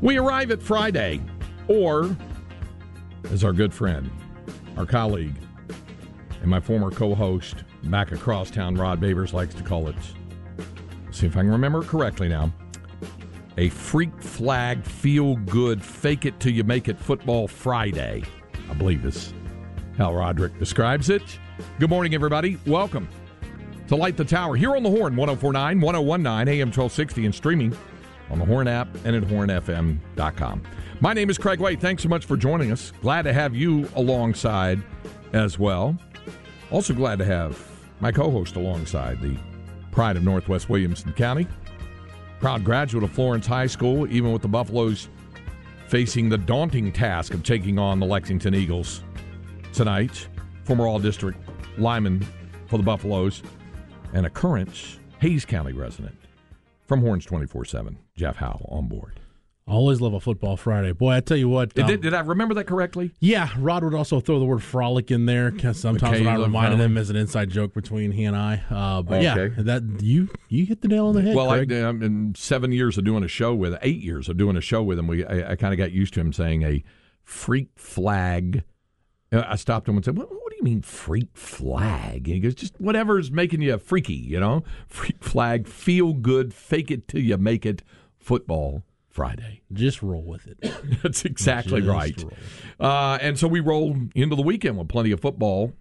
We arrive at Friday, or as our good friend, our colleague, and my former co-host back across town, Rod Babers, likes to call it, see if I can remember it correctly now, a freak flag, feel good, fake it till you make it football Friday. I believe is how Roderick describes it. Good morning, everybody. Welcome to Light the Tower here on the Horn, 104.9, 101.9, AM 1260, and streaming on the Horn app and at hornfm.com. My name is Craig Way. Thanks so much for joining us. Glad to have you alongside as well. Also glad to have my co-host alongside, the pride of Northwest Williamson County, proud graduate of Florence High School, even with the Buffaloes facing the daunting task of taking on the Lexington Eagles tonight. Former All-District lineman for the Buffaloes and a current Hayes County resident from Horns 24/7, Jeff Howe on board. Always love a football Friday. Boy, I tell you what. Did I remember that correctly? Yeah, Rod would also throw the word frolic in there because sometimes when I reminded him as an inside joke between he and I. But okay. Yeah, that you hit the nail on the head, well, Craig. In 7 years of doing a show with 8 years of doing a show with him, I kind of got used to him saying a freak flag. I stopped him and said, what do you mean freak flag? And he goes, just whatever's making you freaky, you know? Freak flag, feel good, fake it till you make it, football Friday. Just roll with it. That's exactly right. And so we roll into the weekend with plenty of football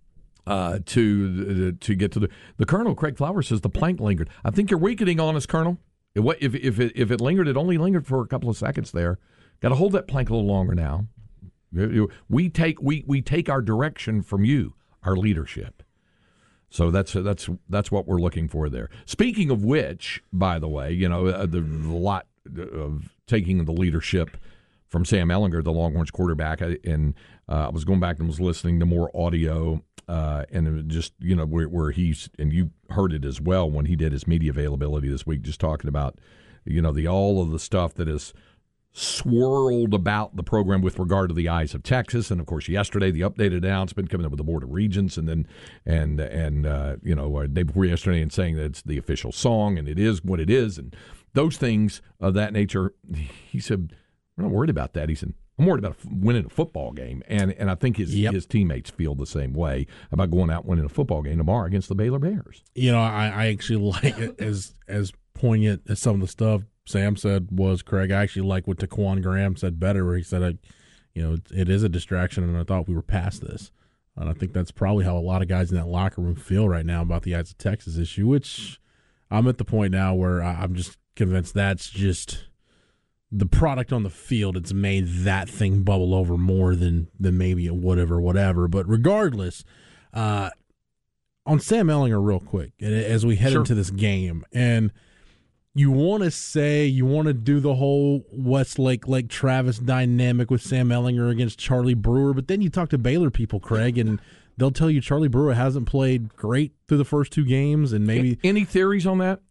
to get to the Colonel. Craig Flowers says the plank lingered. I think you're weakening on us, Colonel. If it lingered, it only lingered for a couple of seconds there. Got to hold that plank a little longer now. We take our direction from you, our leadership. So that's what we're looking for there. Speaking of which, by the way, you know, the lot of taking the leadership from Sam Ehlinger, the Longhorns quarterback, and I was going back and was listening to more audio, and it just, you know, where he's, and you heard it as well when he did his media availability this week, just talking about, you know, all of the stuff that is swirled about the program with regard to the Eyes of Texas, and of course yesterday the updated announcement coming up with the Board of Regents, and then you know, day before yesterday, and saying that it's the official song and it is what it is, and those things of that nature. He said, "I'm not worried about that." He said, "I'm worried about winning a football game," and I think his teammates feel the same way about going out and winning a football game tomorrow against the Baylor Bears. You know, I actually like it as poignant as some of the stuff Sam said was, Craig, I actually like what Taquan Graham said better, where he said, it is a distraction, and I thought we were past this. And I think that's probably how a lot of guys in that locker room feel right now about the Eyes of Texas issue, which I'm at the point now where I'm just convinced that's just the product on the field. It's made that thing bubble over more than maybe it would have or whatever. But regardless, on Sam Ehlinger real quick, as we head into this game, and you want to do the whole Westlake Lake Travis dynamic with Sam Ehlinger against Charlie Brewer, but then you talk to Baylor people, Craig, and they'll tell you Charlie Brewer hasn't played great through the first two games, and maybe any theories on that?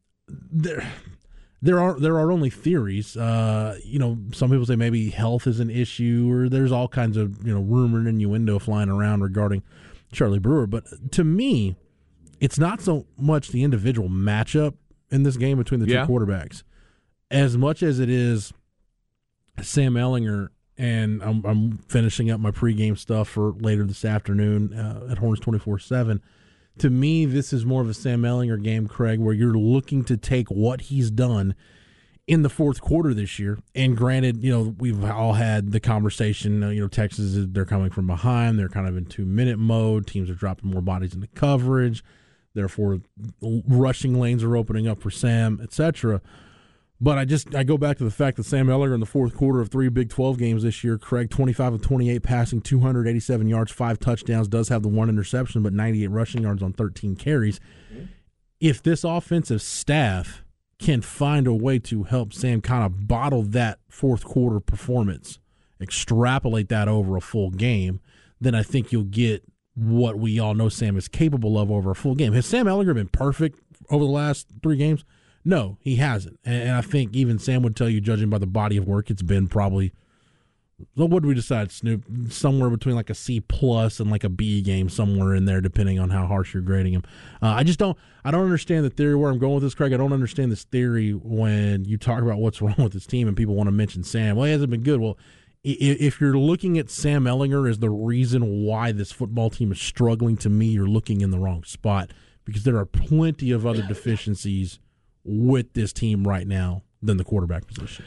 There are only theories. You know, some people say maybe health is an issue, or there's all kinds of, you know, rumor and innuendo flying around regarding Charlie Brewer. But to me, it's not so much the individual matchup in this game between the two quarterbacks, as much as it is Sam Ehlinger, and I'm finishing up my pregame stuff for later this afternoon at Horns 24/7. To me, this is more of a Sam Ehlinger game, Craig, where you're looking to take what he's done in the fourth quarter this year. And granted, you know, we've all had the conversation, you know, Texas, they're coming from behind. They're kind of in 2-minute mode. Teams are dropping more bodies into coverage. Therefore, rushing lanes are opening up for Sam, etc. But I go back to the fact that Sam Ehlinger in the fourth quarter of 3 Big 12 games this year, Craig, 25 of 28 passing, 287 yards, 5 touchdowns, does have the 1 interception, but 98 rushing yards on 13 carries. If this offensive staff can find a way to help Sam kind of bottle that fourth quarter performance, extrapolate that over a full game, then I think you'll get what we all know Sam is capable of over a full game. Has Sam Ehlinger been perfect over the last 3 games? No, he hasn't. And I think even Sam would tell you, judging by the body of work, it's been probably So what do we decide, Snoop? Somewhere between like a C plus and like a B game, somewhere in there, depending on how harsh you're grading him. I don't understand the theory where I'm going with this, Craig. I don't understand this theory when you talk about what's wrong with this team and people want to mention Sam. Well, he hasn't been good. Well, if you're looking at Sam Ehlinger as the reason why this football team is struggling, to me, you're looking in the wrong spot, because there are plenty of other deficiencies with this team right now than the quarterback position.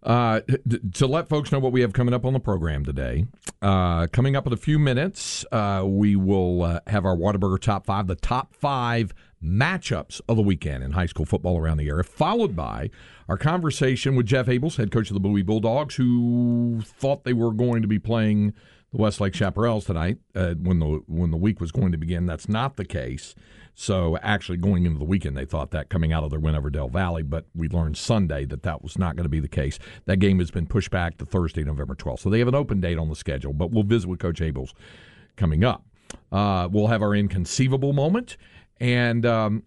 To let folks know what we have coming up on the program today, coming up in a few minutes, we will have our Whataburger Top 5, the top 5 matchups of the weekend in high school football around the area, followed by our conversation with Jeff Abels, head coach of the Bowie Bulldogs, who thought they were going to be playing the Westlake Chaparrals tonight when the week was going to begin. That's not the case. So actually going into the weekend, they thought that coming out of their win over Del Valley, but we learned Sunday that was not going to be the case. That game has been pushed back to Thursday, November 12th. So they have an open date on the schedule, but we'll visit with Coach Abels coming up. We'll have our inconceivable moment. And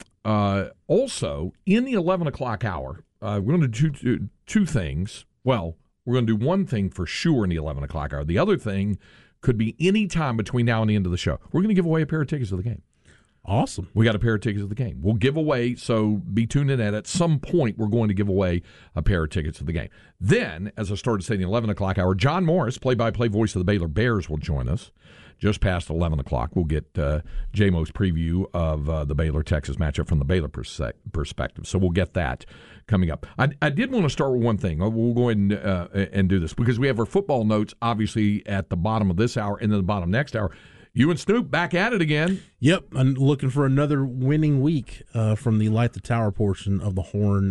also, in the 11 o'clock hour, we're going to do two things. Well, we're going to do one thing for sure in the 11 o'clock hour. The other thing could be any time between now and the end of the show. We're going to give away a pair of tickets to the game. Awesome. We got a pair of tickets to the game. We'll give away, so be tuned in at some point, we're going to give away a pair of tickets to the game. Then, as I started saying, the 11 o'clock hour, John Morris, play-by-play voice of the Baylor Bears, will join us. Just past 11 o'clock, we'll get J-Mo's preview of the Baylor-Texas matchup from the Baylor perspective. So we'll get that coming up. I did want to start with one thing. We'll go ahead and do this, because we have our football notes, obviously, at the bottom of this hour and then the bottom next hour. You and Snoop back at it again. Yep, I'm looking for another winning week from the Light the Tower portion of the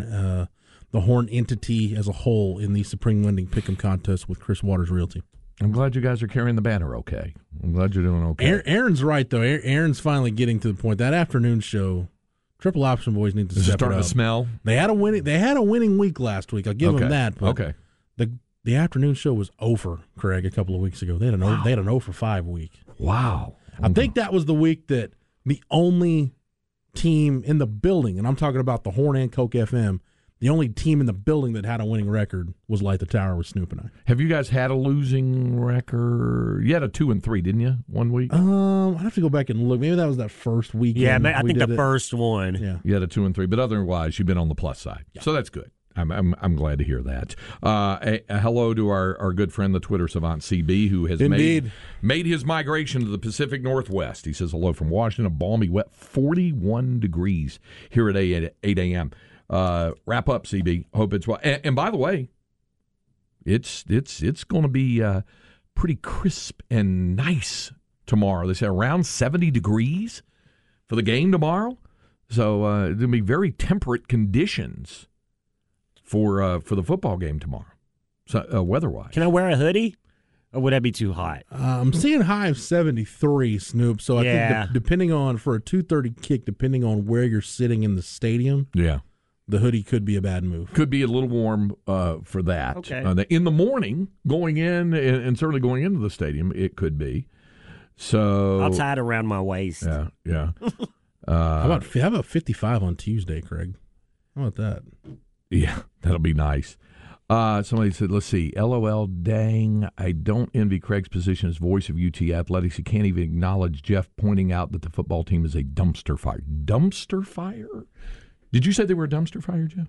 Horn entity as a whole in the Supreme Lending Pick'em contest with Chris Waters Realty. I'm glad you guys are carrying the banner okay. I'm glad you're doing okay. Aaron's right, though. Aaron's finally getting to the point. That afternoon show, Triple Option Boys need to step it up. Is it starting to smell? They had a winning week last week. I'll give them that. But okay. The afternoon show was over, Craig, a couple of weeks ago. They had an 0-for-5 week. Wow. I think that was the week that the only team in the building, and I'm talking about the Horn and Coke FM, the only team in the building that had a winning record was Light the Tower with Snoop and I. Have you guys had a losing record? You had a 2-3, didn't you, one week? I'd have to go back and look. Maybe that was that first weekend. Yeah, I think the first one. Yeah. You had a 2-3, but otherwise you've been on the plus side. Yeah. So that's good. I'm glad to hear that. A hello to our good friend, the Twitter savant CB, who has made his migration to the Pacific Northwest. He says hello from Washington, a balmy, wet 41 degrees here at 8 a.m. Wrap up, CB. Hope it's well. And by the way, it's going to be pretty crisp and nice tomorrow. They say around 70 degrees for the game tomorrow. So it's going to be very temperate conditions for the football game tomorrow, so weather-wise. Can I wear a hoodie, or would that be too hot? I'm seeing high of 73, Snoop. So I think depending on, for a 2:30 kick, depending on where you're sitting in the stadium, the hoodie could be a bad move. Could be a little warm for that. Okay. In the morning, going in and certainly going into the stadium, it could be. So I'll tie it around my waist. Yeah. How about 55 on Tuesday, Craig? How about that? Yeah, that'll be nice. Somebody said, let's see, LOL, dang, I don't envy Craig's position as voice of UT Athletics. He can't even acknowledge Jeff pointing out that the football team is a dumpster fire. Dumpster fire? Did you say they were a dumpster fire, Jeff?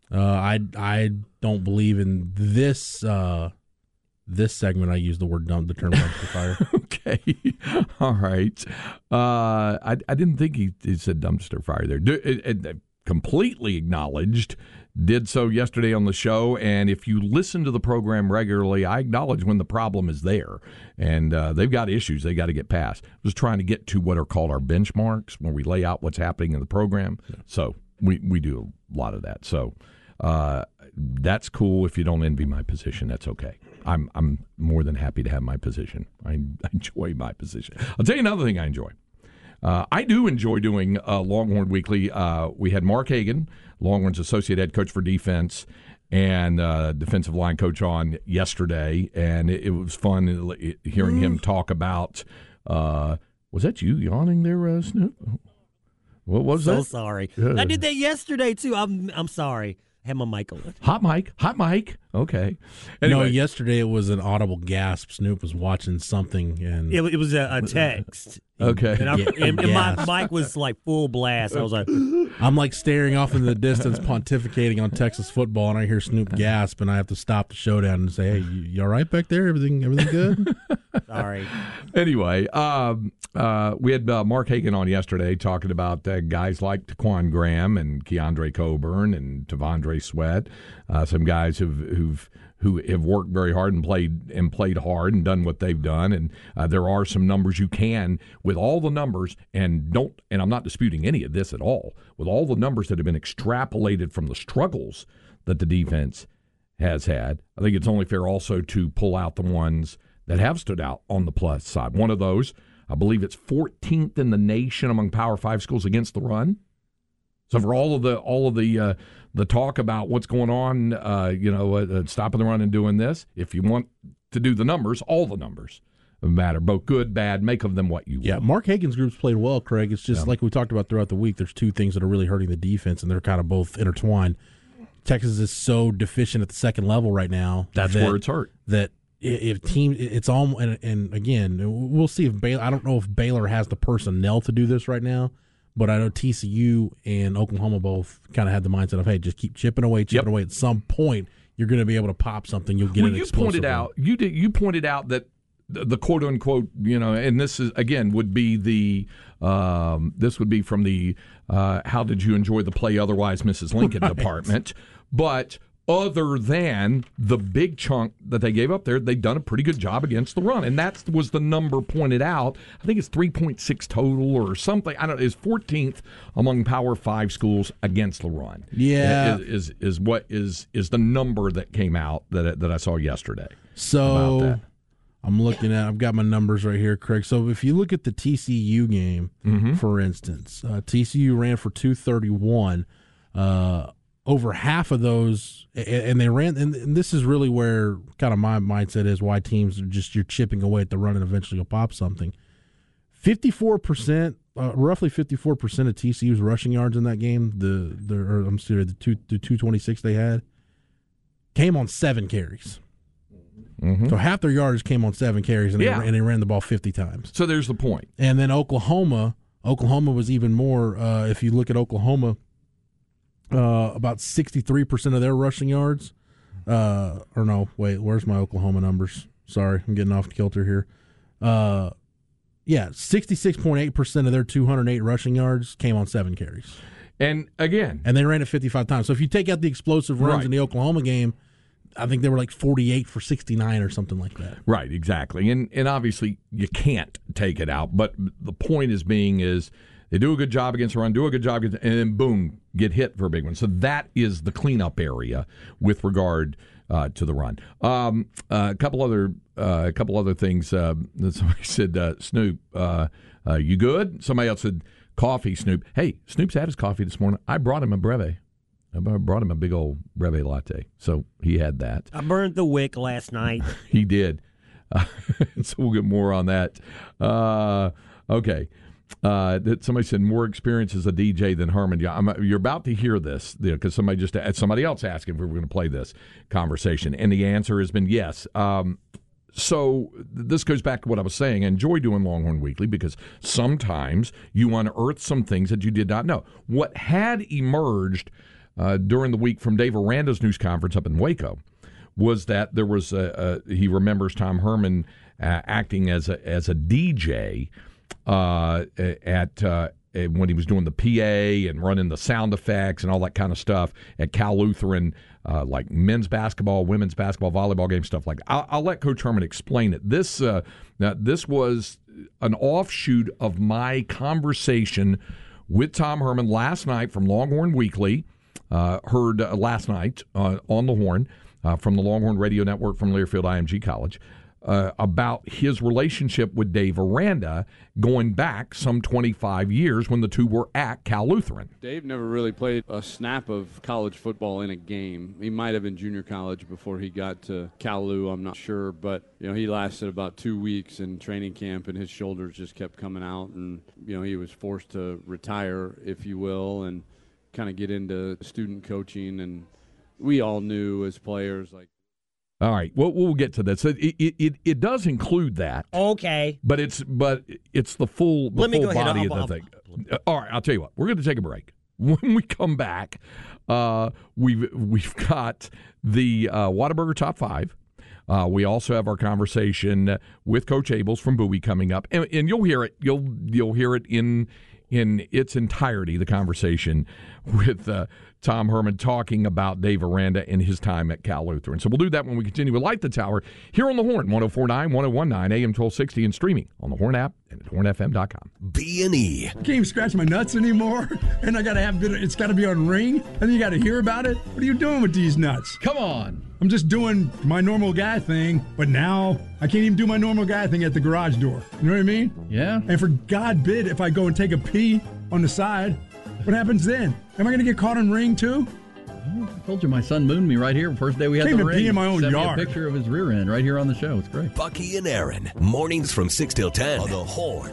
I don't believe in this this segment. I use the term dumpster fire. Okay, all right. I didn't think he said dumpster fire there. Completely acknowledged. Did so yesterday on the show, and if you listen to the program regularly, I acknowledge when the problem is there, and they've got issues they got to get past. I was trying to get to what are called our benchmarks, where we lay out what's happening in the program. Yeah. So we do a lot of that. So that's cool. If you don't envy my position, that's okay. I'm more than happy to have my position. I enjoy my position. I'll tell you another thing I enjoy. I do enjoy doing Longhorn Weekly. We had Mark Hagan, Longhorn's associate head coach for defense, and defensive line coach on yesterday, and it was fun hearing him talk about. Was that you yawning there, Snoop? What was that? So sorry. I did that yesterday too. I'm sorry. Had my mic on. Hot mic. Okay. No, Anyway, yesterday it was an audible gasp. Snoop was watching something, and It was a text. Okay. And my Gasped. mic was like full blast. I was like, I'm like staring off into the distance, pontificating on Texas football, and I hear Snoop gasp, and I have to stop the showdown and say, "Hey, you all right back there? Everything good?" sorry. Anyway, we had Mark Hagan on yesterday talking about guys like Taquan Graham and Keandre Coburn and Tavondre Sweat, some guys who have worked very hard and played hard and done what they've done. And there are some numbers you can, with all the numbers, and I'm not disputing any of this at all, with all the numbers that have been extrapolated from the struggles that the defense has had. I think it's only fair also to pull out the ones that have stood out on the plus side. One of those, I believe it's 14th in the nation among Power 5 schools against the run. So for all of the talk about what's going on, stopping the run and doing this, if you want to do the numbers, all the numbers matter, both good, bad, make of them what you will. Yeah, Mark Hagan's group's played well, Craig. It's just like we talked about throughout the week, there's two things that are really hurting the defense, and they're kind of both intertwined. Texas is so deficient at the second level right now. That's where it's hurt. That if team, it's all, and again, we'll see if Baylor, I don't know if Baylor has the personnel to do this right now, but I know TCU and Oklahoma both kind of had the mindset of, hey, just keep chipping away. At some point, you're going to be able to pop something. You'll get you pointed out, you pointed out that the quote unquote, and this is again would be the this would be from the how did you enjoy the play otherwise, Mrs. Lincoln department, but other than the big chunk that they gave up there, they've done a pretty good job against the run. And that was the number pointed out. I think it's 3.6 total or something. I don't know. It's 14th among Power 5 schools against the run. Yeah. Is the number that came out that I saw yesterday. So about that. I'm looking at, I've got my numbers right here, Craig. So if you look at the TCU game, for instance, TCU ran for 231. Over half of those, and they ran, and this is really where kind of my mindset is why teams are just, you're chipping away at the run and eventually you'll pop something. 54%, roughly 54% of TCU's rushing yards in that game, the 226 they had, came on 7 carries. So half their yards came on 7 carries, and they ran the ball 50 times. So there's the point. And then Oklahoma was even more. If you look at Oklahoma, about 63% of their rushing yards. Where's my Oklahoma numbers? Sorry, I'm getting off kilter here. 66.8% of their 208 rushing yards came on 7 carries. And again, they ran it 55 times. So if you take out the explosive runs in the Oklahoma game, I think they were like 48 for 69 or something like that. Right, exactly. And obviously you can't take it out, but the point is they do a good job against the run, and then boom, get hit for a big one. So that is the cleanup area with regard to the run. A couple other things. Somebody said, Snoop, you good? Somebody else said, coffee, Snoop. Hey, Snoop's had his coffee this morning. I brought him a Breve. I brought him a big old Breve latte. So he had that. I burned the wick last night. He did. So we'll get more on that. Okay. That somebody said more experience as a DJ than Herman. You're about to hear this because somebody else asked if we were going to play this conversation, and the answer has been yes. So this goes back to what I was saying. I enjoy doing Longhorn Weekly because sometimes you unearth some things that you did not know. What had emerged during the week from Dave Aranda's news conference up in Waco was that there was he remembers Tom Herman acting as a DJ when he was doing the PA and running the sound effects and all that kind of stuff at Cal Lutheran, like men's basketball, women's basketball, volleyball game, stuff like that. I'll let Coach Herman explain it. This was an offshoot of my conversation with Tom Herman last night from Longhorn Weekly, heard last night on the Horn from the Longhorn Radio Network from Learfield IMG College. About his relationship with Dave Aranda going back some 25 years when the two were at Cal Lutheran. Dave never really played a snap of college football in a game. He might have in junior college before he got to Cal Lu, I'm not sure. But, he lasted about 2 weeks in training camp, and his shoulders just kept coming out. And, he was forced to retire, if you will, and kind of get into student coaching and we all knew as players, like. All right, we'll get to that. So it does include that. Okay. But it's the full Let me full go ahead. body of the thing. All right, I'll tell you what. We're going to take a break. When we come back, we've got the Whataburger Top 5. We also have our conversation with Coach Abels from Bowie coming up, and you'll hear it. You'll hear it in its entirety. The conversation with Tom Herman talking about Dave Aranda and his time at Cal Lutheran. So we'll do that when we continue with Light the Tower here on the Horn, 104.9, 101.9, AM 1260, and streaming on the Horn app and at hornfm.com. B&E. Can't even scratch my nuts anymore, and I gotta have it's got to be on Ring, and then you got to hear about it. What are you doing with these nuts? Come on. I'm just doing my normal guy thing, but now I can't even do my normal guy thing at the garage door. You know what I mean? Yeah. And for God bid, if I go and take a pee on the side, what happens then? Am I going to get caught on Ring too? Oh, I told you my son mooned me right here. First day we had Can't the even ring. pee in my own Sent me yard. a picture of his rear end right here on the show. It's great. Bucky and Aaron. Mornings from 6 till 10 on the Horn.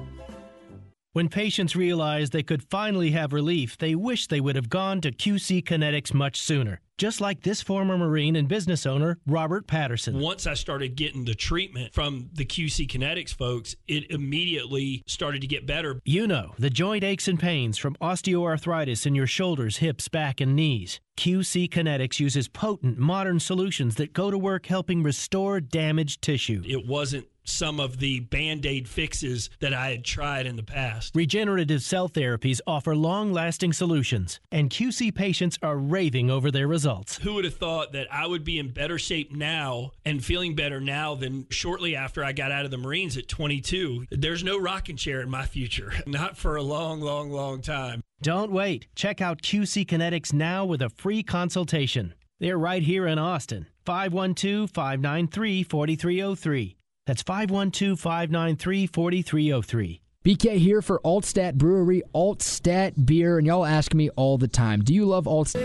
When patients realize they could finally have relief, they wish they would have gone to QC Kinetics much sooner. Just like this former Marine and business owner, Robert Patterson. Once I started getting the treatment from the QC Kinetics folks, it immediately started to get better. You know, the joint aches and pains from osteoarthritis in your shoulders, hips, back, and knees. QC Kinetics uses potent, modern solutions that go to work helping restore damaged tissue. It wasn't some of the Band-Aid fixes that I had tried in the past. Regenerative cell therapies offer long-lasting solutions, and QC patients are raving over their results. Who would have thought that I would be in better shape now and feeling better now than shortly after I got out of the Marines at 22? There's no rocking chair in my future. Not for a long, long, long time. Don't wait. Check out QC Kinetics now with a free consultation. They're right here in Austin. 512-593-4303. That's 512-593-4303. BK here for Altstat Brewery, Altstat Beer, and y'all ask me all the time, do you love Altstat?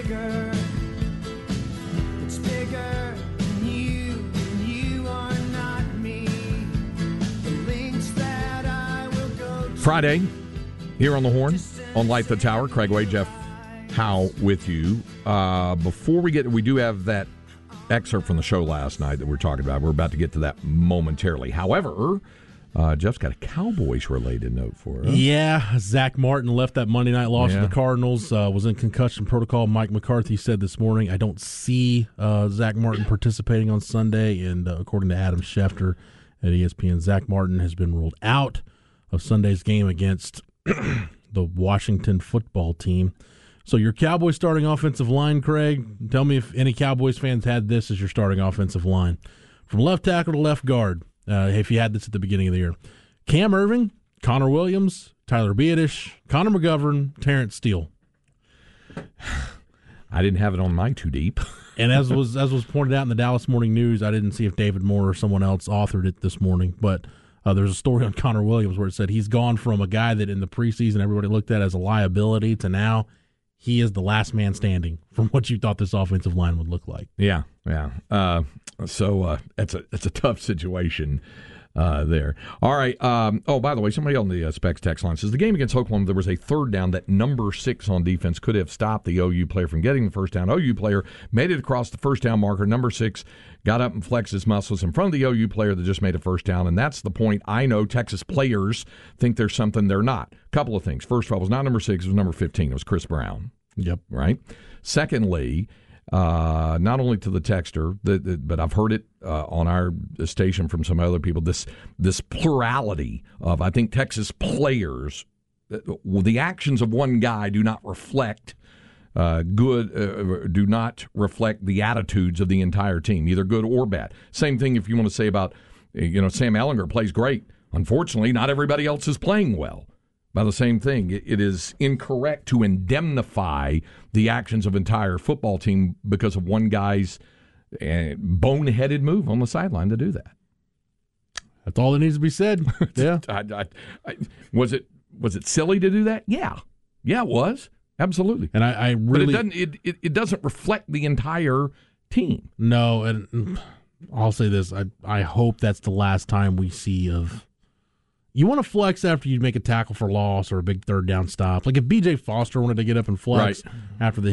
It's bigger than you are not me. The links that I will go to. Friday, here on the Horn, on Light the Tower. Craig Way, Jeff Howe with you. Before we do have that excerpt from the show last night that we're talking about. We're about to get to that momentarily. However, Jeff's got a Cowboys-related note for us. Yeah, Zach Martin left that Monday night loss to the Cardinals, was in concussion protocol. Mike McCarthy said this morning, I don't see Zach Martin participating on Sunday, and according to Adam Schefter at ESPN, Zach Martin has been ruled out of Sunday's game against the Washington football team. So your Cowboys starting offensive line, Craig, tell me if any Cowboys fans had this as your starting offensive line. From left tackle to left guard, if you had this at the beginning of the year. Cam Irving, Connor Williams, Tyler Biadasz, Connor McGovern, Terrence Steele. I didn't have it on my too deep. And as was pointed out in the Dallas Morning News, I didn't see if David Moore or someone else authored it this morning, but there's a story on Connor Williams where it said he's gone from a guy that in the preseason everybody looked at as a liability to now he is the last man standing from what you thought this offensive line would look like. Yeah. So it's a tough situation there. All right. By the way, somebody on the Specs text line says the game against Oklahoma, there was a third down that number 6 on defense could have stopped the OU player from getting the first down. OU player made it across the first down marker. Number 6 got up and flexed his muscles in front of the OU player that just made a first down, and that's the point. I know Texas players think there's something they're not. Couple of things. First of all, it was not number 6, it was number 15. It was Chris Brown. Yep. Right? Secondly, not only to the texter, but I've heard it on our station from some other people, this plurality of, I think, Texas players, the actions of one guy do not reflect do not reflect the attitudes of the entire team, either good or bad. Same thing if you want to say about, Sam Ehlinger plays great. Unfortunately, not everybody else is playing well. By the same thing, it is incorrect to indemnify the actions of an entire football team because of one guy's boneheaded move on the sideline to do that. That's all that needs to be said. Yeah. Was it silly to do that? Yeah, it was. Absolutely. And I really, but it doesn't reflect the entire team. No, and I'll say this: I hope that's the last time we see of. You want to flex after you make a tackle for loss or a big third down stop. Like if B.J. Foster wanted to get up and flex after the hit,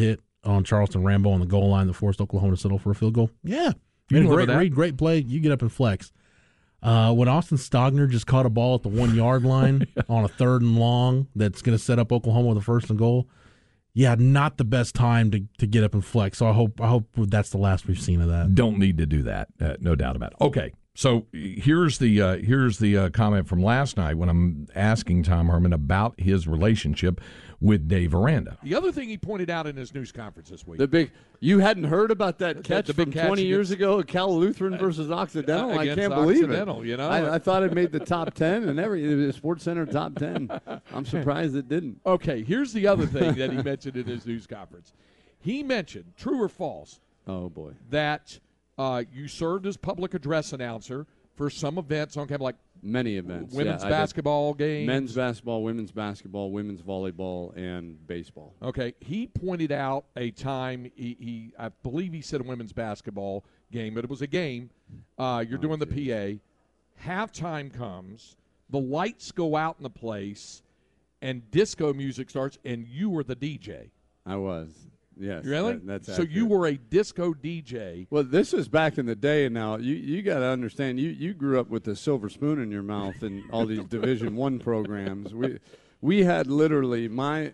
on Charleston Rambo on the goal line that forced Oklahoma to settle for a field goal? Yeah. You can live great with that. read, great play. You get up and flex. When Austin Stogner just caught a ball at the 1 yard line on a 3rd and long that's going to set up Oklahoma with a 1st and goal, yeah, not the best time to get up and flex. So I hope that's the last we've seen of that. Don't need to do that, no doubt about it. Okay, so here's the comment from last night when I'm asking Tom Herman about his relationship with Dave Aranda. The other thing he pointed out in his news conference this week. You hadn't heard about that catch the big from catch 20 years against- ago at Cal Lutheran versus Occidental? I against can't believe Occidental, it. you know? I thought it made the top 10 and the Sports Center top 10. I'm surprised it didn't. Okay, here's the other thing that he mentioned in his news conference. He mentioned, true or false, Oh, boy. that you served as public address announcer for some events on campus, like Many events. women's Yeah, I did basketball games. men's basketball, women's volleyball, and baseball. Okay, he pointed out a time, I believe he said a women's basketball game, but it was a game. You're doing the PA. Halftime comes, the lights go out in the place, and disco music starts, and you were the DJ. I was. Yes. Really? That's so you accurate. were a disco DJ. Well, this was back in the day. Now you got to understand. You grew up with a silver spoon in your mouth and all these Division I programs. We had literally my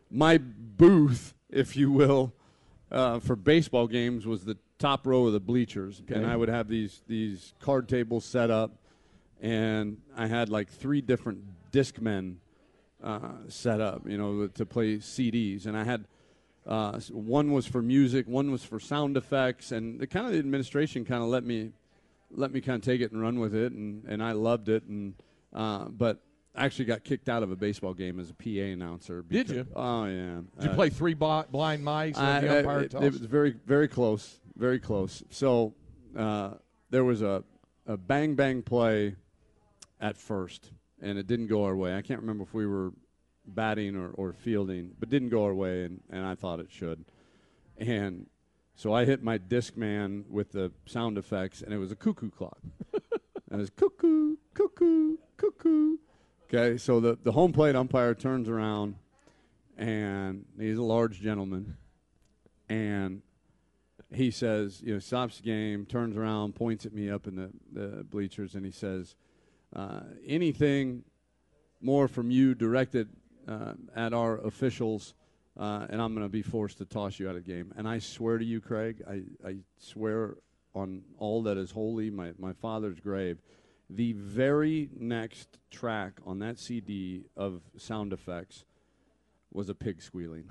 booth, if you will, for baseball games was the top row of the bleachers, and I would have these card tables set up, and I had like 3 different Discmen set up, to play CDs, and I had. One was for music, one was for sound effects, and the administration kind of let me kind of take it and run with it, and I loved it, but I actually got kicked out of a baseball game as a PA announcer. Did you? Oh yeah. Did you play 3 blind mice and the umpire toss? It was very, very close, very close. So there was a bang bang play at first, and it didn't go our way. I can't remember if we were batting or fielding, but didn't go our way, and I thought it should. And so I hit my Discman with the sound effects, and it was a cuckoo clock. And it was cuckoo, cuckoo, cuckoo. Okay, so the home plate umpire turns around, and he's a large gentleman, and he says, stops the game, turns around, points at me up in the bleachers, and he says, anything more from you directed at our officials, and I'm going to be forced to toss you out of the game. And I swear to you, Craig, I swear on all that is holy, my father's grave, the very next track on that CD of sound effects was a pig squealing.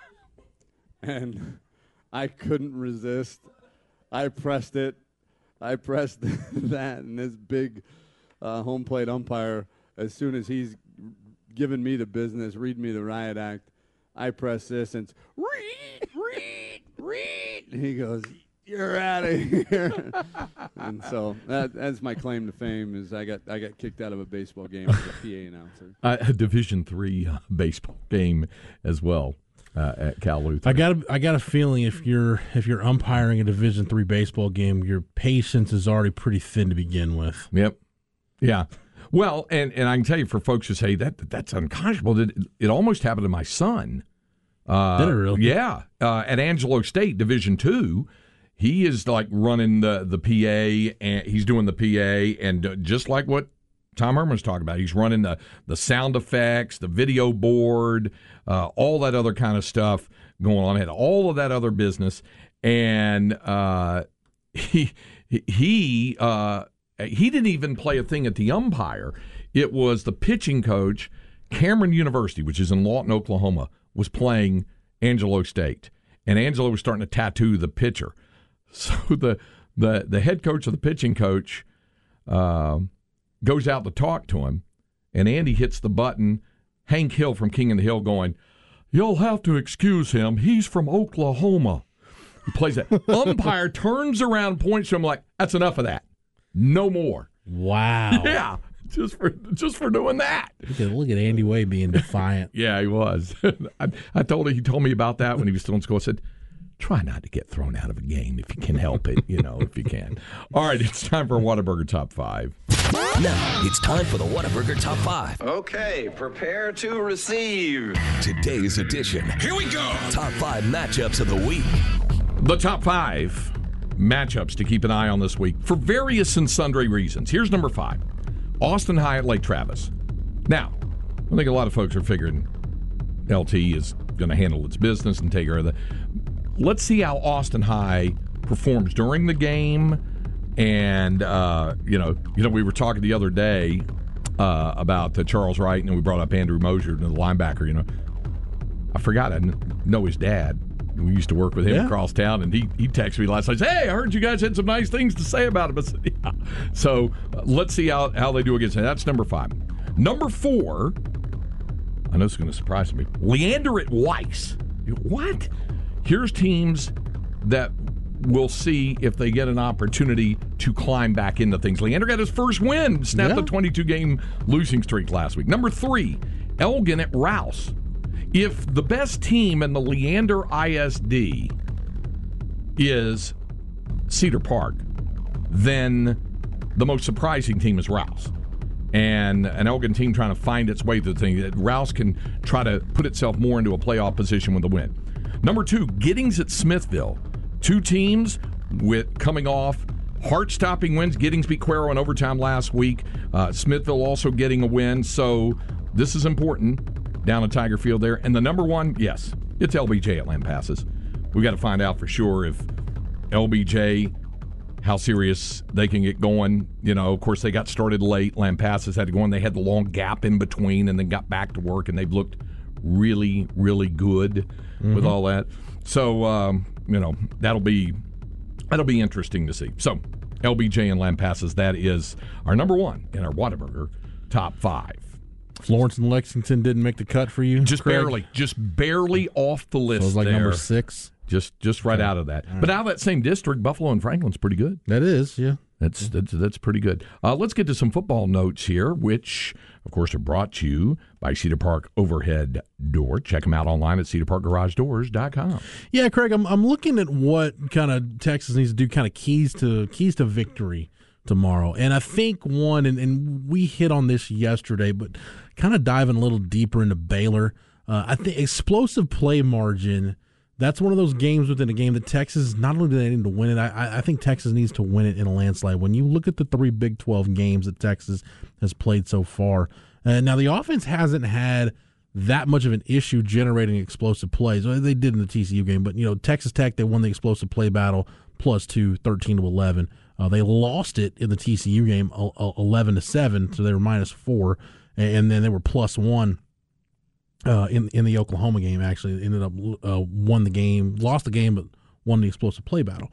And I couldn't resist. I pressed it. I pressed that, and this big home plate umpire, as soon as he's giving me the business, read me the riot act, I press this, and it's read. And he goes, "You're out of here." And so that's my claim to fame, is I got kicked out of a baseball game as a PA announcer. A Division III baseball game as well at Cal Lutheran. I got a feeling if you're umpiring a Division III baseball game, your patience is already pretty thin to begin with. Yep. Yeah. Well, and I can tell you, for folks who say that's unconscionable, it almost happened to my son. Did it really? Yeah. At Angelo State, Division II, he is like running the PA, and he's doing the PA, and just like what Tom Herman was talking about, he's running the sound effects, the video board, all that other kind of stuff going on. Had all of that other business, and he didn't even play a thing at the umpire. It was the pitching coach, Cameron University, which is in Lawton, Oklahoma, was playing Angelo State, and Angelo was starting to tattoo the pitcher. So the head coach of the pitching coach goes out to talk to him, and Andy hits the button. Hank Hill from King of the Hill going, "You'll have to excuse him. He's from Oklahoma." He plays that. Umpire turns around, points to him like, "That's enough of that. No more." Wow. Yeah, just for doing that. Look at Andy Way being defiant. Yeah, he was. I told him, he told me about that when he was still in school. I said, try not to get thrown out of a game if you can help it, if you can. All right, it's time for Whataburger Top 5. Now, it's time for the Whataburger Top 5. Okay, prepare to receive. Today's edition. Here we go. Top 5 matchups of the week. The top 5 matchups to keep an eye on this week for various and sundry reasons. Here's number 5. Austin High at Lake Travis. Now, I think a lot of folks are figuring LT is going to handle its business and take care of that. Let's see how Austin High performs during the game. And, we were talking the other day about Charles Wright, and we brought up Andrew Mosier, the linebacker. I forgot I know his dad. We used to work with him across town, and he texted me last night. Hey, I heard you guys had some nice things to say about him. I said, yeah. So let's see how they do against him. That's number 5. Number 4, I know it's going to surprise me. Leander at Weiss. What? Here's teams that we'll see if they get an opportunity to climb back into things. Leander got his first win, snapped the 22-game losing streak last week. Number 3, Elgin at Rouse. If the best team in the Leander ISD is Cedar Park, then the most surprising team is Rouse. And an Elgin team trying to find its way through the thing. Rouse can try to put itself more into a playoff position with a win. Number 2, Giddings at Smithville. 2 teams with coming off heart-stopping wins. Giddings beat Cuero in overtime last week. Smithville also getting a win. So this is important down at Tiger Field there. And the number 1, yes, it's LBJ at Lampasas. We got to find out for sure if LBJ, how serious they can get going. Of course, they got started late. Lampasas had to go in. They had the long gap in between and then got back to work, and they've looked really, really good with all that. So, that'll be interesting to see. So, LBJ and Lampasas, that is our number 1 in our Whataburger top 5. Florence and Lexington didn't make the cut for you? Just Craig? barely off the list. So it was like there. number 6? Just right out of that. But out of that same district, Buffalo and Franklin's pretty good. That is, yeah. That's pretty good. Let's get to some football notes here, which, of course, are brought to you by Cedar Park Overhead Door. Check them out online at cedarparkgaragedoors.com. Yeah, Craig, I'm looking at what kind of Texas needs to do, kind of keys to victory tomorrow. And I think one, and we hit on this yesterday, but kind of diving a little deeper into Baylor, I think explosive play margin. That's one of those games within a game that Texas, not only do they need to win it, I think Texas needs to win it in a landslide. When you look at the 3 Big 12 games that Texas has played so far, now the offense hasn't had that much of an issue generating explosive plays. Well, they did in the TCU game, but Texas Tech, they won the explosive play battle +2, 13-11. They lost it in the TCU game 11-7, so they were -4, and then they were +1. In the Oklahoma game, actually ended up won the game, lost the game, but won the explosive play battle.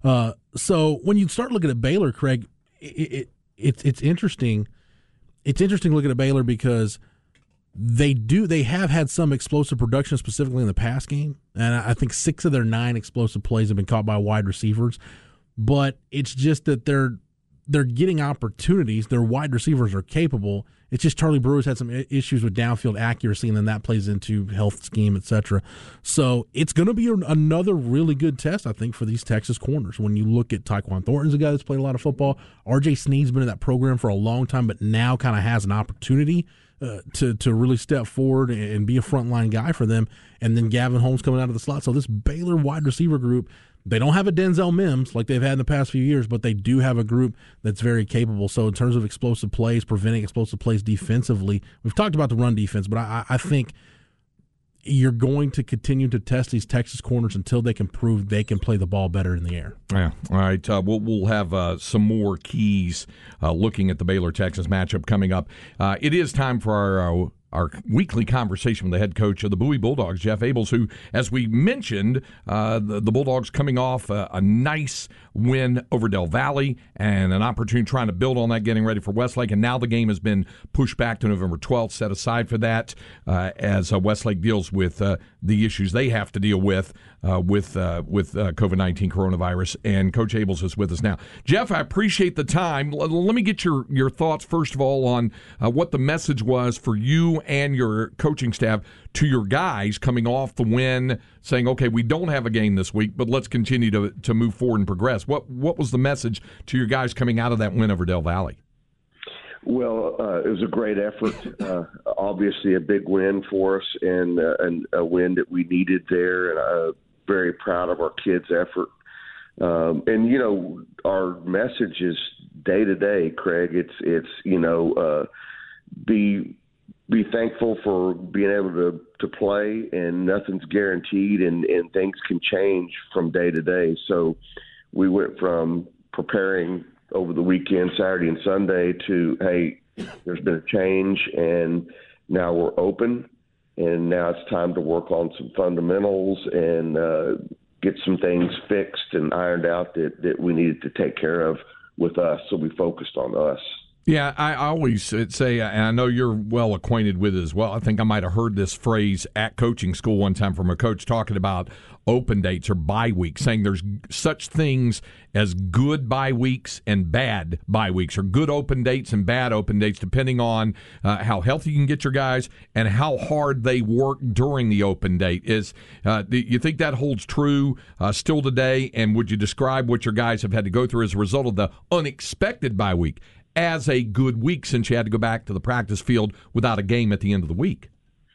So when you start looking at Baylor, Craig, it's interesting. It's interesting looking at Baylor because they have had some explosive production, specifically in the pass game, and I think 6 of their 9 explosive plays have been caught by wide receivers. But it's just that they're getting opportunities. Their wide receivers are capable. It's just Charlie Brewer's had some issues with downfield accuracy, and then that plays into health scheme, etc. So it's going to be another really good test, I think, for these Texas corners. When you look at Tyquan Thornton's a guy that's played a lot of football. R.J. Snead's been in that program for a long time, but now kind of has an opportunity to really step forward and be a frontline guy for them. And then Gavin Holmes coming out of the slot. So this Baylor wide receiver group, they don't have a Denzel Mims like they've had in the past few years, but they do have a group that's very capable. So in terms of explosive plays, preventing explosive plays defensively, we've talked about the run defense, but I think you're going to continue to test these Texas corners until they can prove they can play the ball better in the air. Yeah, all right. We'll have some more keys looking at the Baylor-Texas matchup coming up. It is time for our weekly conversation with the head coach of the Bowie Bulldogs, Jeff Abels, who, as we mentioned, the Bulldogs coming off a nice win over Del Valle and an opportunity trying to build on that, getting ready for Westlake. And now the game has been pushed back to November 12th, set aside for that, as Westlake deals with the issues they have to deal with COVID-19 coronavirus. And Coach Abels is with us now. Jeff, I appreciate the time. Let me get your thoughts, first of all, on what the message was for you and your coaching staff to your guys coming off the win, saying, okay, we don't have a game this week, but let's continue to move forward and progress. What was the message to your guys coming out of that win over Del Valle? Well, it was a great effort. Obviously, a big win for us, and a win that we needed there. And very proud of our kids' effort. And our message is day to day, Craig. It's be thankful for being able to play, and nothing's guaranteed, and things can change from day to day. So we went from preparing over the weekend, Saturday and Sunday, to, hey, there's been a change, and now we're open, and now it's time to work on some fundamentals and get some things fixed and ironed out that we needed to take care of with us. So we focused on us. Yeah, I always say, and I know you're well acquainted with it as well, I think I might have heard this phrase at coaching school one time from a coach talking about open dates or bye weeks, saying there's such things as good bye weeks and bad bye weeks, or good open dates and bad open dates, depending on how healthy you can get your guys and how hard they work during the open date. Do you think that holds true still today, and would you describe what your guys have had to go through as a result of the unexpected bye week as a good week, since you had to go back to the practice field without a game at the end of the week?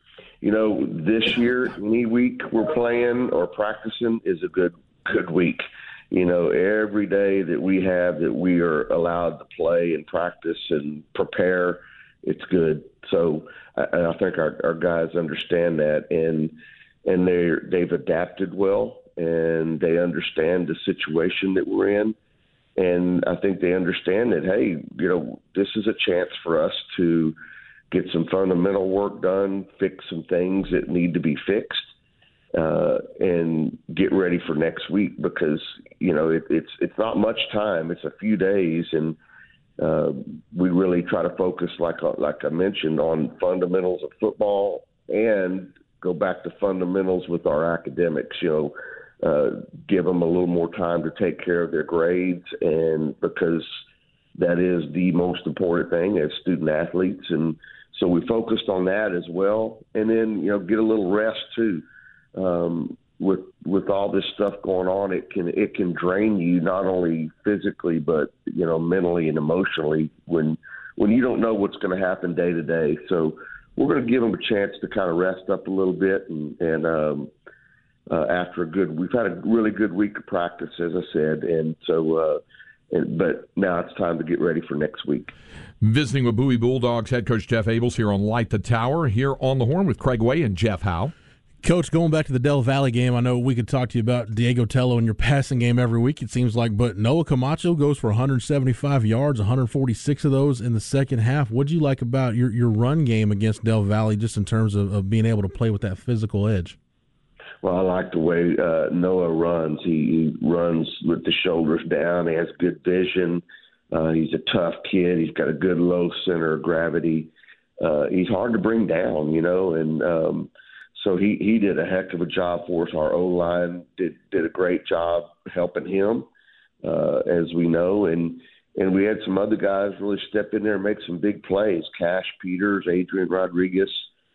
This year, any week we're playing or practicing is a good week. Every day that we are allowed to play and practice and prepare, it's good. So I think our guys understand that, and they've adapted well, and they understand the situation that we're in. And I think they understand that, hey, this is a chance for us to get some fundamental work done, fix some things that need to be fixed, and get ready for next week, because, it's not much time. It's a few days, and we really try to focus, like I mentioned, on fundamentals of football and go back to fundamentals with our academics, give them a little more time to take care of their grades, and because that is the most important thing as student athletes. And so we focused on that as well. And then, get a little rest too. With all this stuff going on, it can drain you, not only physically, but, mentally and emotionally when you don't know what's going to happen day to day. So we're going to give them a chance to kind of rest up a little bit, and we've had a really good week of practice, as I said, and so, but now it's time to get ready for next week. Visiting with Bowie Bulldogs head coach Jeff Abels here on Light the Tower, here on the Horn with Craig Way and Jeff Howe. Coach, going back to the Del Valle game, I know we could talk to you about Diego Tello and your passing game every week, it seems like, but Noah Camacho goes for 175 yards, 146 of those in the second half. What do you like about your run game against Del Valle, just in terms of being able to play with that physical edge? Well, I like the way Noah runs. He runs with the shoulders down. He has good vision. He's a tough kid. He's got a good low center of gravity. He's hard to bring down, and so he did a heck of a job for us. Our O-line did a great job helping him, as we know, and we had some other guys really step in there and make some big plays. Cash Peters, Adrian Rodriguez,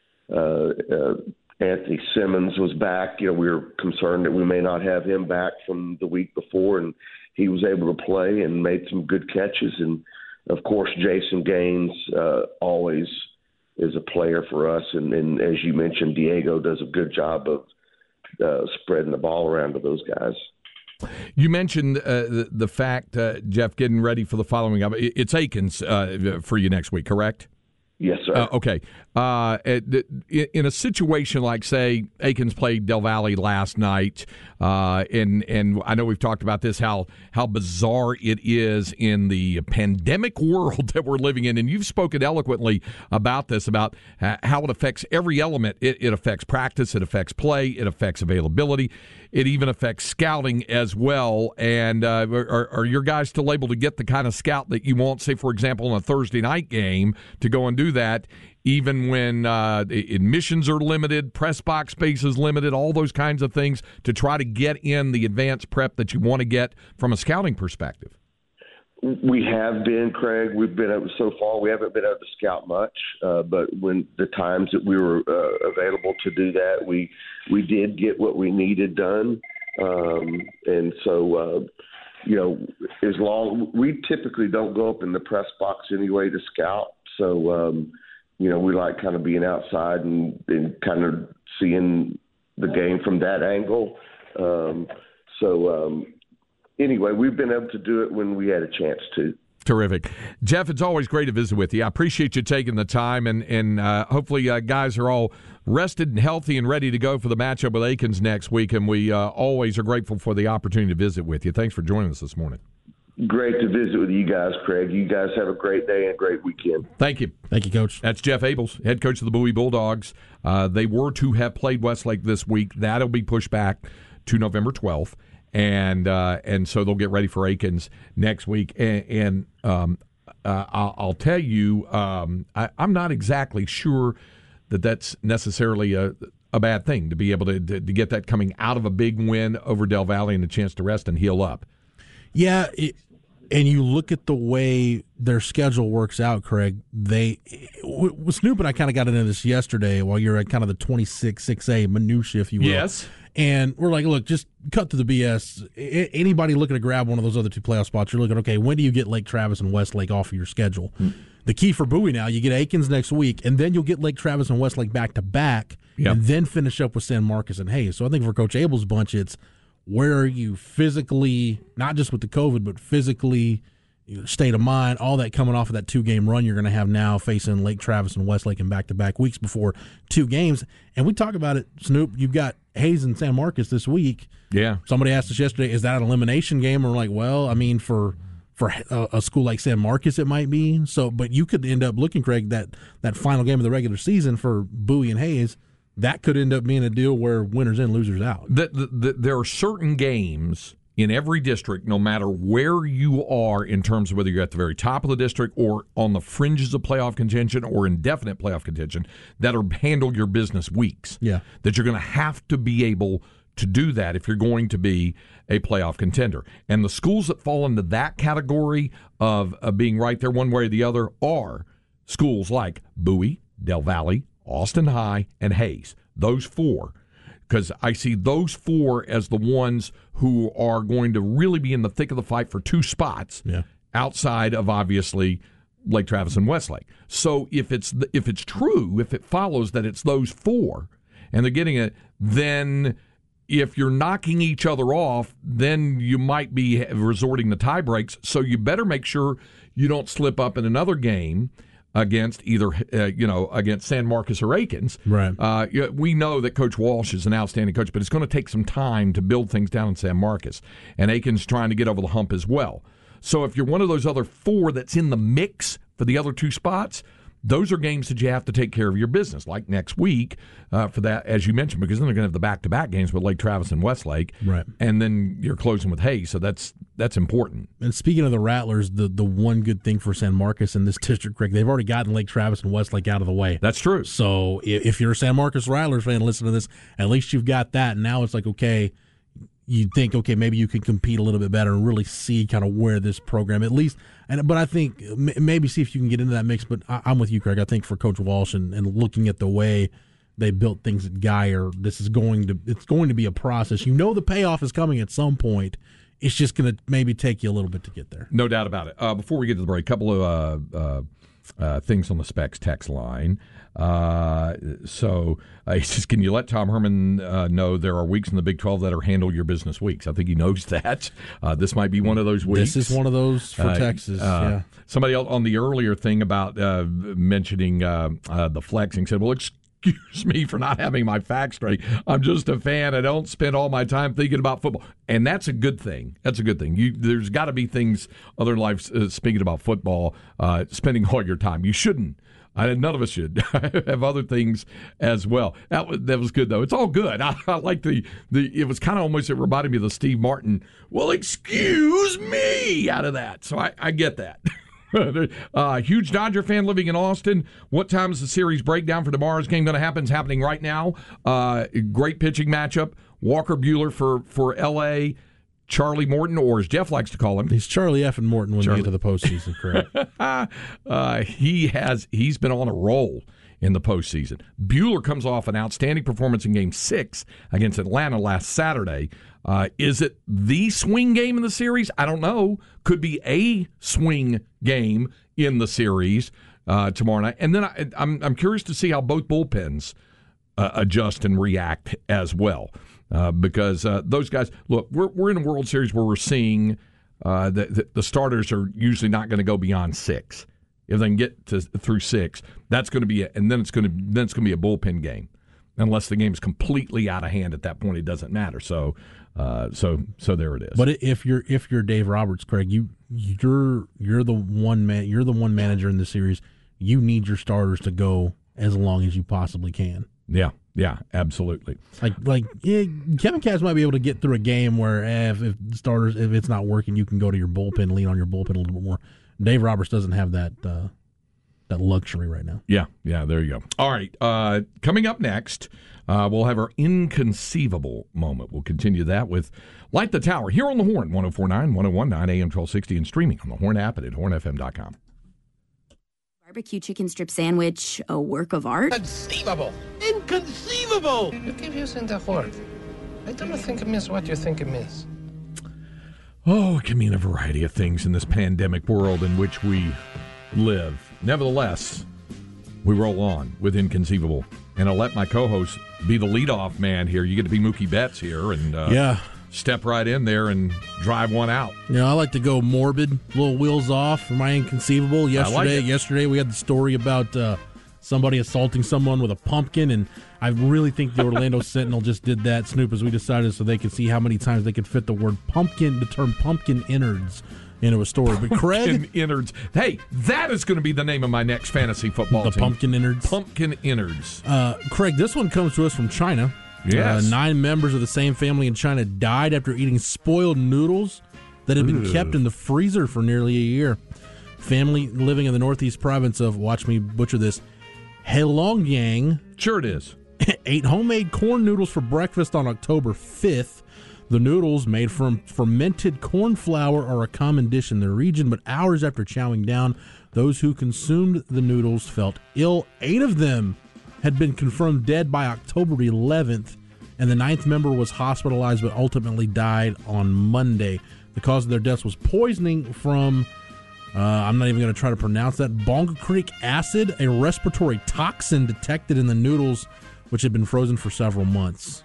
Anthony Simmons was back. We were concerned that we may not have him back from the week before, and he was able to play and made some good catches. And, of course, Jason Gaines always is a player for us. And as you mentioned, Diego does a good job of spreading the ball around to those guys. You mentioned the fact, Jeff, getting ready for the following. It's Aikens for you next week, correct? Yes, sir. Okay. In a situation like, say, Aikens played Del Valle last night, and I know we've talked about this, how bizarre it is in the pandemic world that we're living in, and you've spoken eloquently about this, about how it affects every element. It affects practice, it affects play, it affects availability, it even affects scouting as well. And are your guys still able to get the kind of scout that you want, say, for example, in a Thursday night game, to go and do that, even when admissions are limited, press box space is limited, all those kinds of things, to try to get in the advanced prep that you want to get from a scouting perspective? We have been, Craig. We've been able, so far. We haven't been able to scout much, but when the times that we were available to do that, we did get what we needed done, and so as long we typically don't go up in the press box anyway to scout. So, we like kind of being outside and kind of seeing the game from that angle. Anyway, we've been able to do it when we had a chance to. Terrific. Jeff, it's always great to visit with you. I appreciate you taking the time, and hopefully guys are all rested and healthy and ready to go for the matchup with Aikens next week, and we always are grateful for the opportunity to visit with you. Thanks for joining us this morning. Great to visit with you guys, Craig. You guys have a great day and a great weekend. Thank you. Thank you, Coach. That's Jeff Abels, head coach of the Bowie Bulldogs. They were to have played Westlake this week. That'll be pushed back to November 12th. And so they'll get ready for Aikens next week. And I'll tell you, I'm not exactly sure that that's necessarily a bad thing to be able to get that coming out of a big win over Del Valle and a chance to rest and heal up. Yeah, and you look at the way their schedule works out, Craig. With Snoop and I kind of got into this yesterday while you're at kind of the 26-6A minutia, if you will. Yes. And we're like, look, just cut to the BS. Anybody looking to grab one of those other two playoff spots, you're looking, okay, when do you get Lake Travis and Westlake off of your schedule? The key for Bowie now, you get Aikens next week, and then you'll get Lake Travis and Westlake back-to-back, and then finish up with San Marcos and Hayes. So I think for Coach Abel's bunch, it's where are you physically, not just with the COVID, but physically, state of mind, all that coming off of that 2-game run you're going to have now facing Lake Travis and Westlake in back-to-back weeks before 2 games. And we talk about it, Snoop, you've got Hayes and San Marcos this week. Yeah. Somebody asked us yesterday, is that an elimination game? And we're like, well, I mean, for a school like San Marcos, it might be. So, but you could end up looking, Craig, that final game of the regular season for Bowie and Hayes, that could end up being a deal where winners in, losers out. There are certain games in every district, no matter where you are in terms of whether you're at the very top of the district or on the fringes of playoff contention or indefinite playoff contention, that are handle your business weeks. Yeah. That you're going to have to be able to do that if you're going to be a playoff contender. And the schools that fall into that category of being right there one way or the other are schools like Bowie, Del Valle, Austin High, and Hayes. Those 4. Because I see those 4 as the ones who are going to really be in the thick of the fight for 2 spots outside of, obviously, Lake Travis and Westlake. So if it's true, if it follows that it's those 4 and they're getting it, then if you're knocking each other off, then you might be resorting to tie breaks. So you better make sure you don't slip up in another game against either, against San Marcos or Aikens. Right. We know that Coach Walsh is an outstanding coach, but it's going to take some time to build things down in San Marcos. And Aikens trying to get over the hump as well. So if you're one of those other 4 that's in the mix for the other 2 spots, those are games that you have to take care of your business, like next week for that, as you mentioned, because then they're going to have the back-to-back games with Lake Travis and Westlake. Right. And then you're closing with Hayes, so that's important. And speaking of the Rattlers, the one good thing for San Marcos in this district, Craig, they've already gotten Lake Travis and Westlake out of the way. That's true. So if you're a San Marcos Rattlers fan, listen to this, at least you've got that. And now it's like, okay, you think, okay, maybe you can compete a little bit better and really see kind of where this program, at least. But I think maybe see if you can get into that mix. But I'm with you, Craig. I think for Coach Walsh and looking at the way they built things at Geyer, it's going to be a process. You know the payoff is coming at some point. It's just going to maybe take you a little bit to get there. No doubt about it. Before we get to the break, a couple of things on the Specs text line. He says, can you let Tom Herman know there are weeks in the Big 12 that are handle your business weeks? I think he knows that. This might be one of those weeks. This is one of those for Texas. Yeah. Somebody else on the earlier thing about mentioning the flexing said, well, excuse me for not having my facts straight. I'm just a fan. I don't spend all my time thinking about football. And that's a good thing. That's a good thing. There's got to be things other than life, speaking about football, spending all your time. You shouldn't. None of us should have other things as well. That was good, though. It's all good. I like it was kind of almost, it reminded me of the Steve Martin, well, excuse me, out of that. So I get that. Huge Dodger fan living in Austin. What time is the series breakdown for tomorrow's game going to happen? It's happening right now. Great pitching matchup. Walker Buehler for L.A., Charlie Morton, or as Jeff likes to call him. He's Charlie F. and Morton when you get to the postseason, correct? He's been on a roll in the postseason. Buehler comes off an outstanding performance in Game 6 against Atlanta last Saturday. Is it the swing game in the series? I don't know. Could be a swing game in the series tomorrow night. And then I'm curious to see how both bullpens adjust and react as well. Because those guys, look, we're in a World Series where we're seeing the starters are usually not going to go beyond 6. If they can get through 6, that's going to be and then it's going to be a bullpen game, unless the game's completely out of hand. At that point, it doesn't matter. So there it is. But if you're Dave Roberts, Craig, you're the one man. You're the one manager in the series. You need your starters to go as long as you possibly can. Yeah, absolutely. Kevin Cash might be able to get through a game where if it's not working, you can go to your bullpen, lean on your bullpen a little bit more. Dave Roberts doesn't have that luxury right now. Yeah, there you go. All right, coming up next, we'll have our inconceivable moment. We'll continue that with Light the Tower here on the Horn, 104.9, 101.9 AM 1260, and streaming on the Horn app and at hornfm.com. Barbecue chicken strip sandwich, a work of art? Inconceivable! Inconceivable! You keep using the word. I don't think it means what you think it means. Oh, it can mean a variety of things in this pandemic world in which we live. Nevertheless, we roll on with Inconceivable. And I'll let my co-host be the leadoff man here. You get to be Mookie Betts here and step right in there and drive one out. I like to go morbid, little wheels off for my Inconceivable. Yesterday we had the story about somebody assaulting someone with a pumpkin, and I really think the Orlando Sentinel just did that, Snoop, as we decided so they could see how many times they could fit the term pumpkin innards into a story. But Craig, pumpkin innards. Hey, that is going to be the name of my next fantasy football team. The pumpkin innards. Pumpkin innards. Craig, this one comes to us from China. Yes. 9 members of the same family in China died after eating spoiled noodles that had been kept in the freezer for nearly a year. Family living in the northeast province of, watch me butcher this, Heilongjiang. Sure it is. Ate homemade corn noodles for breakfast on October 5th. The noodles, made from fermented corn flour, are a common dish in the region, but hours after chowing down, those who consumed the noodles felt ill. 8 of them had been confirmed dead by October 11th, and the 9th member was hospitalized but ultimately died on Monday. The cause of their deaths was poisoning from, I'm not even going to try to pronounce that, bongoric acid, a respiratory toxin detected in the noodles, which had been frozen for several months.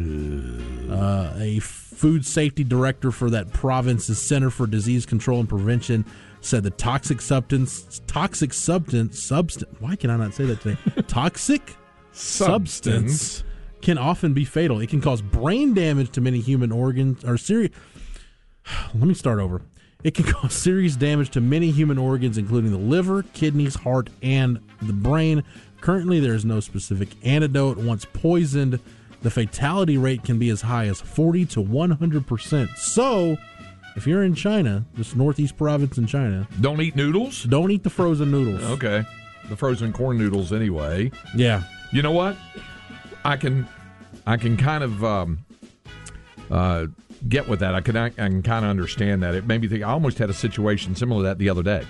A food safety director for that province's Center for Disease Control and Prevention said the toxic substance, why can I not say that today? Toxic substance can often be fatal. It can cause brain damage to many human organs, let me start over. It can cause serious damage to many human organs, including the liver, kidneys, heart, and the brain. Currently, there is no specific antidote. Once poisoned, the fatality rate can be as high as 40 to 100%. So, if you're in China, this northeast province in China, don't eat noodles? Don't eat the frozen noodles. Okay. The frozen corn noodles anyway. Yeah. You know what? I can kind of get with that. I can kind of understand that. It made me think, I almost had a situation similar to that the other day.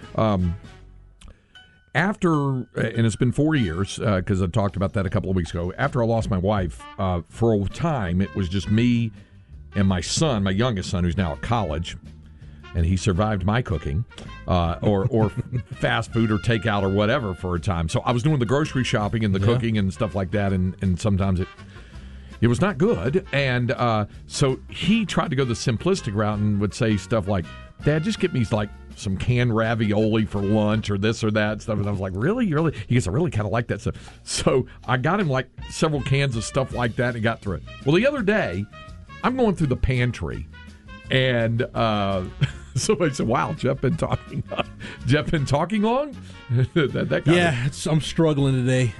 After, and it's been 4 years, because I talked about that a couple of weeks ago, after I lost my wife, for a time, it was just me and my son, my youngest son, who's now at college, and he survived my cooking, or fast food or takeout or whatever for a time. So I was doing the grocery shopping and the cooking and stuff like that, and sometimes it was not good. And so he tried to go the simplistic route and would say stuff like, Dad, just get me some canned ravioli for lunch or this or that stuff. And I was like, really? He goes, I really kind of like that stuff. So I got him several cans of stuff like that and got through it. Well, the other day, I'm going through the pantry, and somebody said, wow, Jeff been talking long? that yeah, I'm struggling today.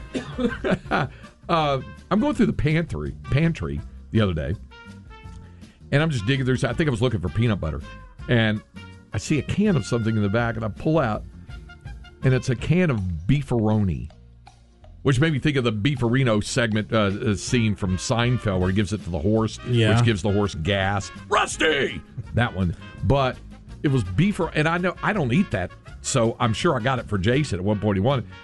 I'm going through the pantry the other day, and I'm just digging through. I think I was looking for peanut butter, and I see a can of something in the back, and I pull out, and it's a can of beefaroni, which made me think of the Beefarino segment scene from Seinfeld where he gives it to the horse, which gives the horse gas. Rusty! That one. But it was beef, and I know I don't eat that, so I'm sure I got it for Jason at one point. He wanted.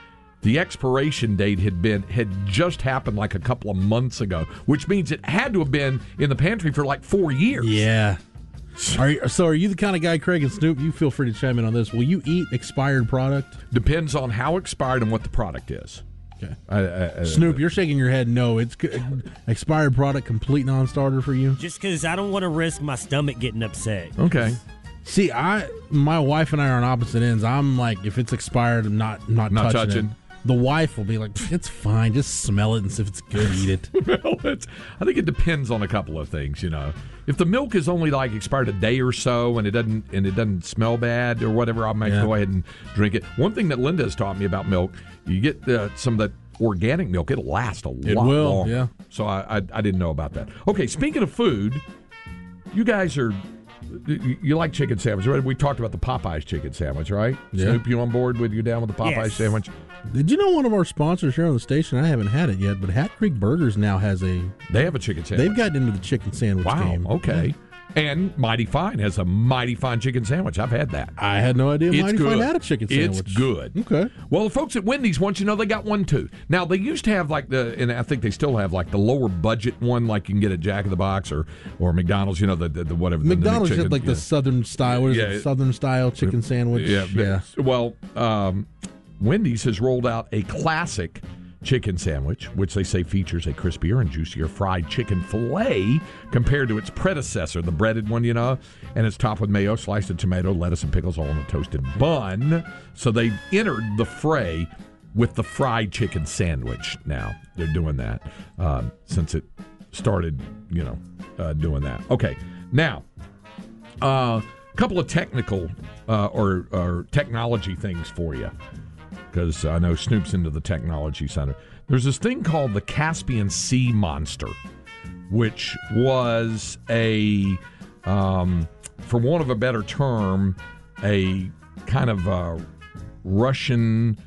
the expiration date had just happened like a couple of months ago, which means it had to have been in the pantry for like 4 years. Yeah. Are you the kind of guy, Craig and Snoop, you feel free to chime in on this, will you eat expired product? Depends on how expired and what the product is. Okay. Snoop, you're shaking your head no. It's expired product, complete non-starter for you? Just because I don't want to risk my stomach getting upset. Okay. See, my wife and I are on opposite ends. I'm like, if it's expired, I'm not touching it. The wife will be like, it's fine, just smell it and see if it's good, eat it. Well, I think it depends on a couple of things, If the milk is only like expired a day or so and it doesn't smell bad or whatever, I might go ahead and drink it. One thing that Linda has taught me about milk, you get some of that organic milk, it'll last a lot longer. Yeah. So I didn't know about that. Okay, speaking of food, you guys you like chicken sandwich, right? We talked about the Popeyes chicken sandwich, right? Yeah. Snoop, you on board with you down with the Popeyes sandwich? Did you know one of our sponsors here on the station, I haven't had it yet, but Hat Creek Burgers now has They have a chicken sandwich. They've gotten into the chicken sandwich game. Wow, okay. Yeah. And Mighty Fine has a Mighty Fine chicken sandwich. I've had that. I had no idea Mighty Fine had a chicken sandwich. It's good. Okay. Well, the folks at Wendy's want you to know they got one too. Now, they used to have and I think they still have like the lower budget one, like you can get at Jack in the Box or McDonald's, the whatever. McDonald's the had like the Southern style, Southern style chicken sandwich. Yeah. Well, Wendy's has rolled out a classic chicken sandwich, which they say features a crispier and juicier fried chicken filet compared to its predecessor, the breaded one, and it's topped with mayo, sliced of tomato, lettuce, and pickles all in a toasted bun. So they've entered the fray with the fried chicken sandwich now. They're doing that since it started, doing that. Okay, now, a couple of technical or technology things for you, because I know Snoop's into the technology center. There's this thing called the Caspian Sea Monster, which was for want of a better term, a kind of Russian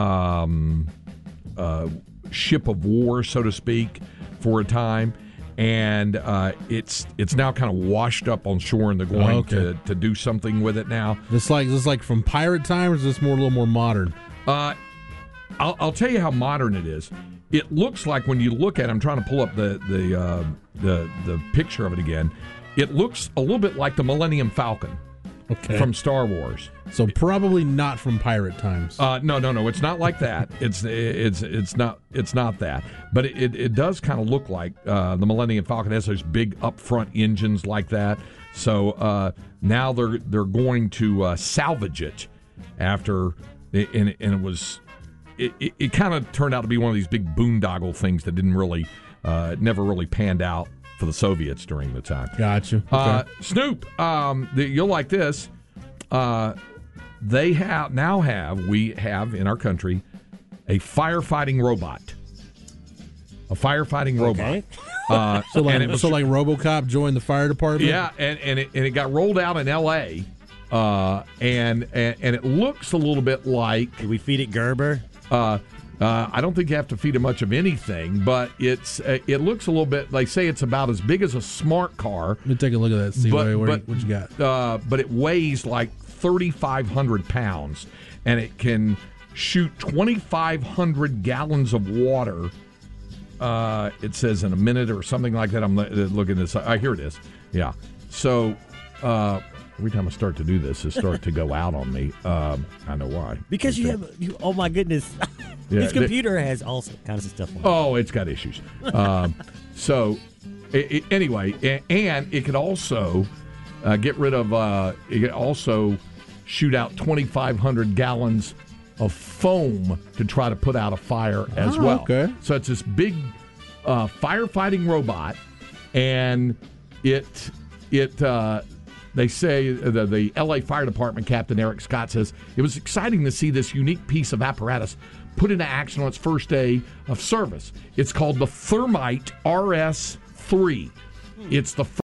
ship of war, so to speak, for a time. And it's now kind of washed up on shore, and they're going to do something with it now. This like from pirate times. Or is this a little more modern? I'll tell you how modern it is. It looks like when you look at it, I'm trying to pull up the picture of it again. It looks a little bit like the Millennium Falcon from Star Wars. So probably not from pirate times. No, it's not like that. It's not that. But it does kind of look like the Millennium Falcon. It has those big upfront engines like that. So now they're going to salvage it after. And it was, it kind of turned out to be one of these big boondoggle things that didn't really, never really panned out for the Soviets during the time. Gotcha. Okay. Snoop, you'll like this. We have in our country a firefighting robot. A firefighting robot. So like RoboCop joined the fire department. Yeah, and it got rolled out in L.A. And it looks a little bit like. Did we feed it Gerber? I don't think you have to feed it much of anything, but it looks a little bit. They say it's about as big as a smart car. Let me take a look at that. See what you got. But it weighs like 3,500 pounds, and it can shoot 2,500 gallons of water. It says in a minute or something like that. I'm looking at this. Here it is. Yeah. So. Every time I start to do this, it starts to go out on me. I know why. Because oh my goodness. Yeah, this computer has all kinds of stuff on it. Oh, it's got issues. Anyway, and it could also get rid of, it could also shoot out 2,500 gallons of foam to try to put out a fire as well. Okay. So it's this big firefighting robot, and they say the L.A. Fire Department Captain Eric Scott says it was exciting to see this unique piece of apparatus put into action on its first day of service. It's called the Thermite RS3. It's the